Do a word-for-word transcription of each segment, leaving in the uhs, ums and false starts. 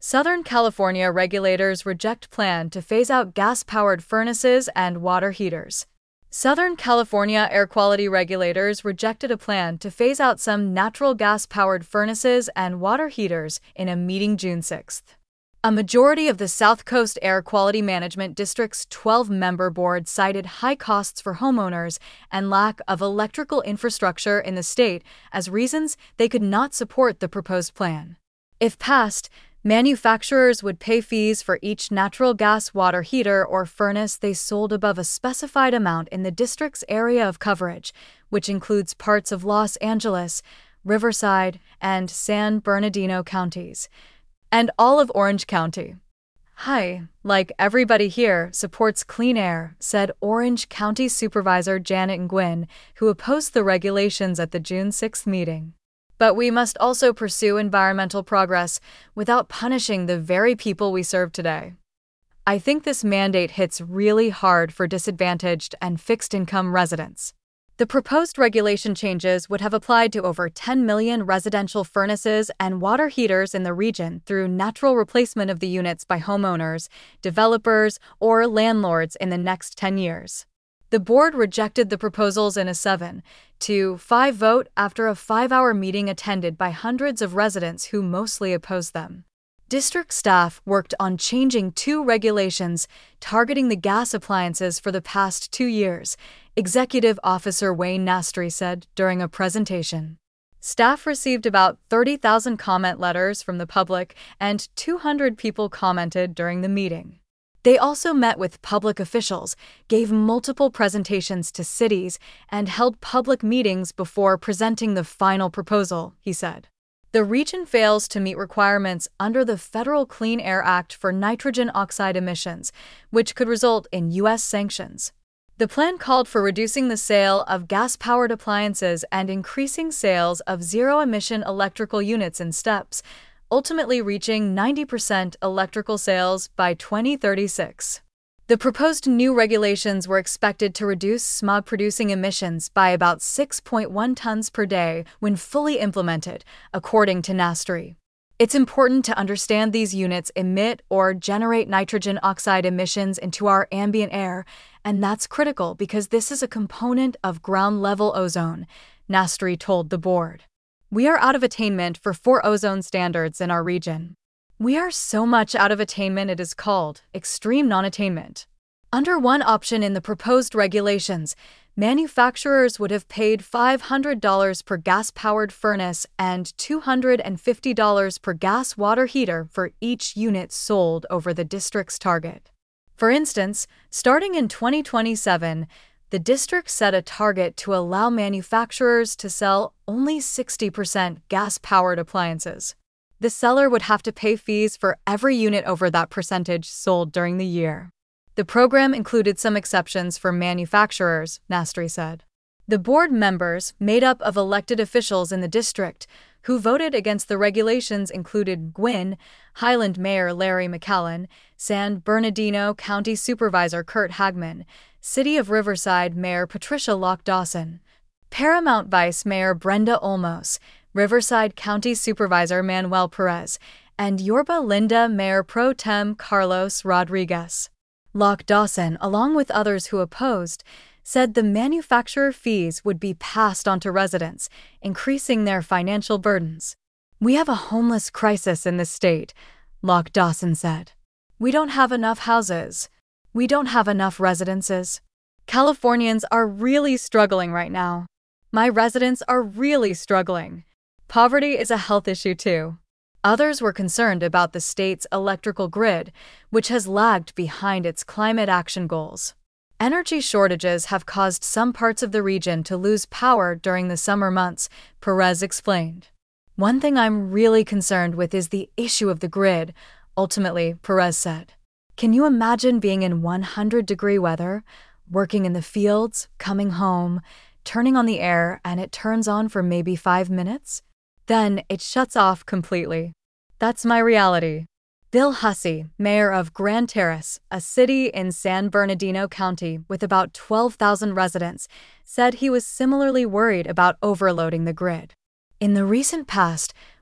Southern California regulators reject plan to phase out gas-powered furnaces and water heaters. Southern California air quality regulators rejected a plan to phase out some natural gas-powered furnaces and water heaters in a meeting June sixth. A majority of the South Coast Air Quality Management District's twelve-member board cited high costs for homeowners and lack of electrical infrastructure in the state as reasons they could not support the proposed plan. If passed, manufacturers would pay fees for each natural gas water heater or furnace they sold above a specified amount in the district's area of coverage, which includes parts of Los Angeles, Riverside, and San Bernardino counties, and all of Orange County. "Hi, like everybody here, supports clean air," said Orange County Supervisor Janet Nguyen, who opposed the regulations at the June sixth meeting. "But we must also pursue environmental progress without punishing the very people we serve today. I think this mandate hits really hard for disadvantaged and fixed-income residents." The proposed regulation changes would have applied to over ten million residential furnaces and water heaters in the region through natural replacement of the units by homeowners, developers, or landlords in the next ten years. The board rejected the proposals in a seven to five vote after a five-hour meeting attended by hundreds of residents who mostly opposed them. District staff worked on changing two regulations targeting the gas appliances for the past two years, Executive Officer Wayne Nastri said during a presentation. Staff received about thirty thousand comment letters from the public, and two hundred people commented during the meeting. They also met with public officials, gave multiple presentations to cities, and held public meetings before presenting the final proposal, he said. The region fails to meet requirements under the Federal Clean Air Act for nitrogen oxide emissions, which could result in U S sanctions. The plan called for reducing the sale of gas-powered appliances and increasing sales of zero-emission electrical units in steps, ultimately reaching ninety percent electrical sales by twenty thirty-six. The proposed new regulations were expected to reduce smog-producing emissions by about six point one tons per day when fully implemented, according to Nastri. "It's important to understand these units emit or generate nitrogen oxide emissions into our ambient air, and that's critical because this is a component of ground-level ozone," Nastri told the board. "We are out of attainment for four ozone standards in our region. We are so much out of attainment it is called extreme non-attainment." Under one option in the proposed regulations, manufacturers would have paid five hundred dollars per gas-powered furnace and two hundred fifty dollars per gas water heater for each unit sold over the district's target. For instance, starting in twenty twenty-seven, the district set a target to allow manufacturers to sell only sixty percent gas-powered appliances. The seller would have to pay fees for every unit over that percentage sold during the year. The program included some exceptions for manufacturers, Nastri said. The board members, made up of elected officials in the district, who voted against the regulations included Gwynn, Highland Mayor Larry McAllen, San Bernardino County Supervisor Kurt Hagman, City of Riverside Mayor Patricia Locke Dawson, Paramount Vice Mayor Brenda Olmos, Riverside County Supervisor Manuel Perez, and Yorba Linda Mayor Pro Tem Carlos Rodriguez. Locke Dawson, along with others who opposed, said the manufacturer fees would be passed on to residents, increasing their financial burdens. "We have a homeless crisis in this state," Locke Dawson said. "We don't have enough houses. We don't have enough residences. Californians are really struggling right now. My residents are really struggling. Poverty is a health issue too." Others were concerned about the state's electrical grid, which has lagged behind its climate action goals. "Energy shortages have caused some parts of the region to lose power during the summer months," Perez explained. "One thing I'm really concerned with is the issue of the grid," ultimately, Perez said. "Can you imagine being in one hundred degree weather, working in the fields, coming home, turning on the air, and it turns on for maybe five minutes? Then it shuts off completely. That's my reality." Bill Hussey, mayor of Grand Terrace, a city in San Bernardino County with about twelve thousand residents, said he was similarly worried about overloading the grid. "In the recent past,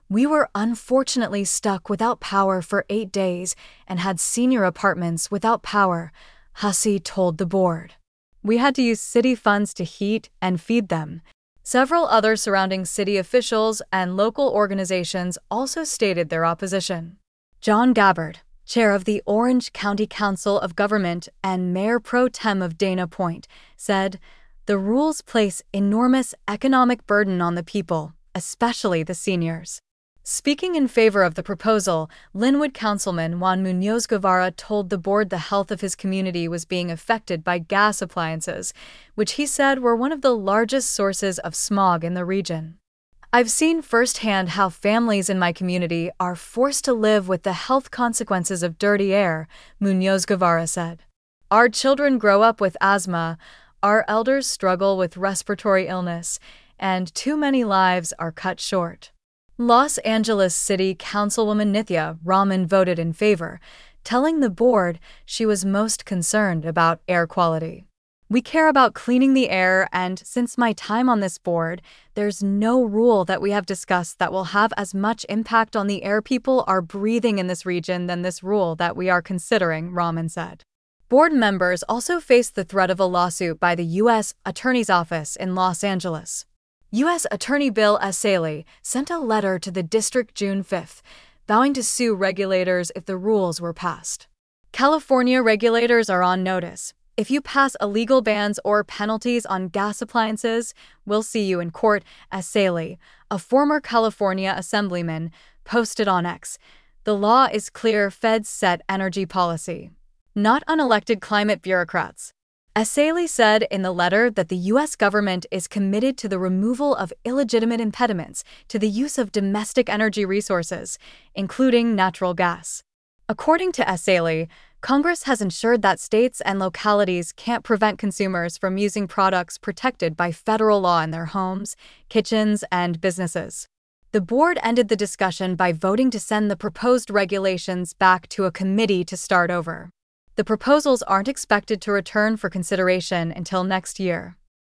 "We were unfortunately stuck without power for eight days and had senior apartments without power," Hussey told the board. "We had to use city funds to heat and feed them." Several other surrounding city officials and local organizations also stated their opposition. John Gabbard, chair of the Orange County Council of Government and mayor pro tem of Dana Point, said, "The rules place enormous economic burden on the people, especially the seniors." Speaking in favor of the proposal, Linwood Councilman Juan Munoz Guevara told the board the health of his community was being affected by gas appliances, which he said were one of the largest sources of smog in the region. "I've seen firsthand how families in my community are forced to live with the health consequences of dirty air," Munoz Guevara said. "Our children grow up with asthma, our elders struggle with respiratory illness, and too many lives are cut short." Los Angeles City Councilwoman Nithya Raman voted in favor, telling the board she was most concerned about air quality. "We care about cleaning the air, and since my time on this board, there's no rule that we have discussed that will have as much impact on the air people are breathing in this region than this rule that we are considering," Raman said. Board members also faced the threat of a lawsuit by the U S Attorney's Office in Los Angeles. U S Attorney Bill Essayli sent a letter to the district June fifth, vowing to sue regulators if the rules were passed. "California regulators are on notice. If you pass illegal bans or penalties on gas appliances, we'll see you in court," Essayli, a former California assemblyman, posted on X. "The law is clear. Feds set energy policy, not unelected climate bureaucrats." Essayli said in the letter that the U S government is committed to the removal of illegitimate impediments to the use of domestic energy resources, including natural gas. According to Essayli, Congress has ensured that states and localities can't prevent consumers from using products protected by federal law in their homes, kitchens, and businesses. The board ended the discussion by voting to send the proposed regulations back to a committee to start over. The proposals aren't expected to return for consideration until next year.